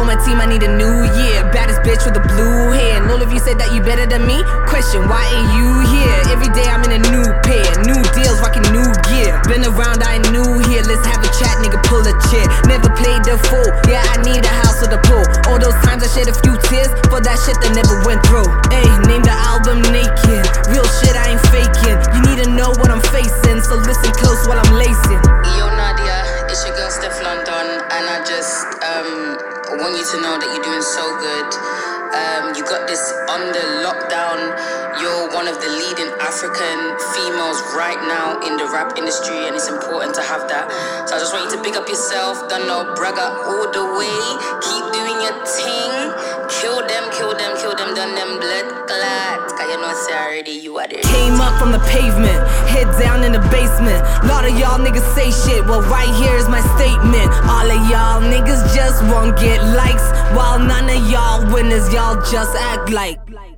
told my team I need a new year. Baddest bitch with the blue hair. And all of you said that you better than me. Question, why ain't you here? Every day I'm in a new pair. New deals, rocking new gear. Been around, I ain't new here. Let's have a chat, nigga, pull a chair. Never played the fool. Yeah, I need a house with a pool. All those times I shed a few tears for that shit that never went through. Ayy, name the album Naked. Real shit, I ain't faking. You need to know what I'm facing, so listen close while I'm lacing. Yo Nadia, it's your girl Steph London, and I just want you to know that you're doing so good. You got this under lockdown. You're one of the leading African females right now in the rap industry, and it's important to have that. So I just want you to big up yourself. Don't know, bragga all the way. Keep doing your thing. Kill them, done them blood clot. Cause you know, say already you are there. Came up from the pavement, head down in the basement. Lot of y'all niggas say shit, well right here is my statement. All of y'all niggas just won't get likes, while none of y'all winners, y'all just act like